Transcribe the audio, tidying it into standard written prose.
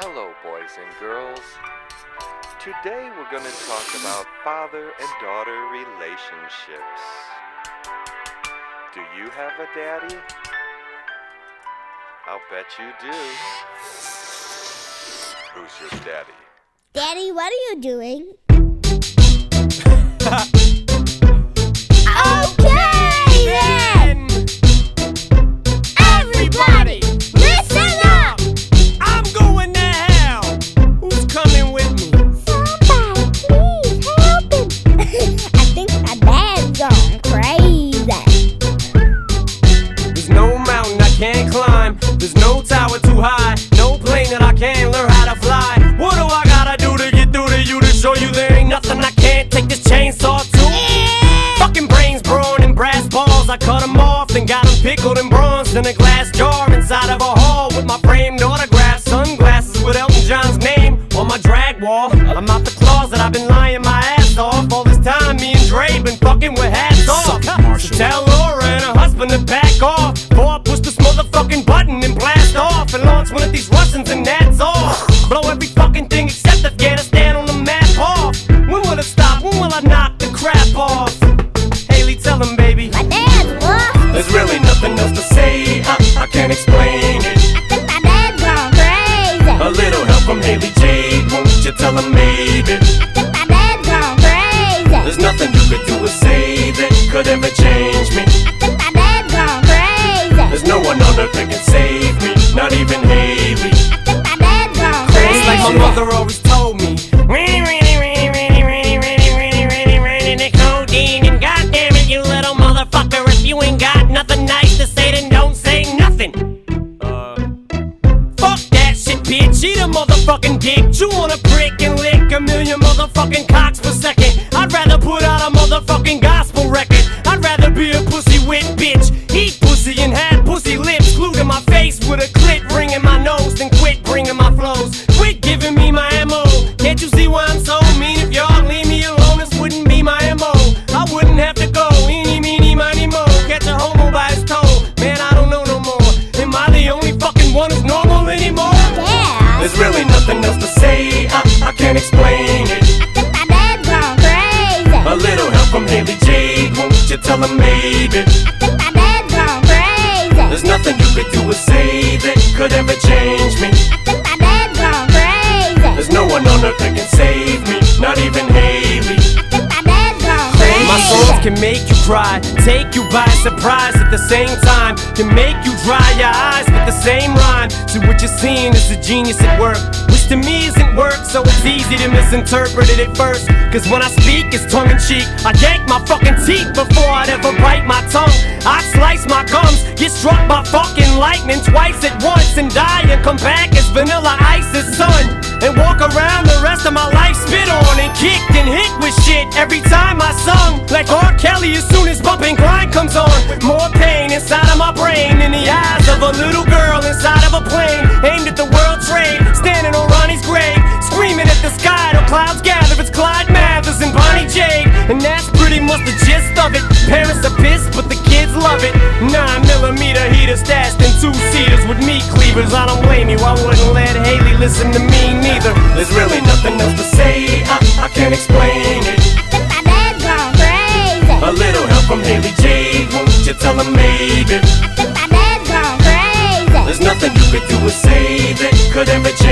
Hello, boys and girls. Today we're going to talk about father and daughter relationships. Do you have a daddy? I'll bet you do. Who's your daddy? Daddy, what are you doing? Okay then! Everybody, listen up! I'm going to hell! Who's coming with me? Somebody, please help him! I think my dad's gone crazy. There's no mountain I can't climb. There's no tower too high. No plane that I can't learn how to fly. What do I gotta do to get through to you to show you there ain't nothing I can't take this chainsaw to? Fucking brains, brawn, and brass balls. I cut them off, then got them pickled and bronzed in a glass jar inside of a hall with my framed autograph, sunglasses with Elton John's name on my drag wall. I'm out the closet, I've been lying my ass off. All this time, me and Dre been fucking with hats off. So tell Laura and her husband to back off, before I push this motherfucking button and blast off and launch one of these Russians and that's all. Blow every fucking thing except Afghanistan on the map off. When will it stop? When will I knock the crap off? Haley, tell him, baby. My dad's lost. There's really nothing else to say. I can't explain it. I think my dad's gone crazy. A little help from Haley Jade, won't you tell him maybe? I think my dad's gone crazy. There's nothing you could do or say that could ever change me. I think my dad's gone crazy. There's no one on earth that can save me, not even Haley. I think my dad's gone crazy. It's like my mother always told me, the codeine, and goddamn it, you little motherfucker, if you ain't got nothing nice to say, then don't say nothing. Fuck that shit, bitch, eat a motherfucking dick. Chew on a prick and lick a million motherfucking cocks per second. I'd rather put out a motherfucking gospel record. I'd rather be a pussy wit bitch, eat pussy and have pussy lips glued to my face with a clit ring in my nose, then quit bringing my flows. Quit giving me my MO. Can't you see why I'm so mean? If y'all leave me alone, this wouldn't be my MO. I wouldn't have to go, eeny, meeny, miny, mo. Catch a homo by his toe. Man, I don't know no more. Am I the only fucking one who's normal anymore? Yeah. There's really nothing else to say. I can't explain it. I think my dad's gone crazy. A little help from Haley Jade, won't you tell him maybe? I think my dad's gone crazy. There's nothing you could do or say that could ever change me. I think my dad's gone crazy. There's no one on earth that can save me, not even Haley. I think my dad's gone crazy. My songs can make you cry, take you by surprise at the same time, can make you dry your eyes with the same rhyme. So what you're seeing is a genius at work, which to me isn't work, so it's easy to misinterpret it at first. Cause when I speak, it's tongue-in-cheek. I yank my fucking teeth before I'd ever bite my tongue. I'd slice my gums, get struck by fucking lightning twice at once, and die and come back as Vanilla Ice's son, and walk around the rest of my life spit on and kicked and hit with shit every time I sung. Like R. Kelly as soon as bumping grind comes on. More pain inside of my brain than the eyes of a little girl inside of a plane aimed at the World Trade, standing on Ronnie's grave, screaming at the sky till clouds gather. It's Clyde Mathers and Bonnie Jade, and that's pretty much the gist of it. Parents are pissed, but the kids love it. 9mm heater stashed in 2-seaters with meat cleavers. I don't blame you, I wouldn't let Haley listen to me neither. There's really nothing else to say. I can't explain it. I think my dad's gone crazy. A little help from Haley Jade, won't you tell him maybe? I think my dad's gone crazy. There's nothing you could do or say that could ever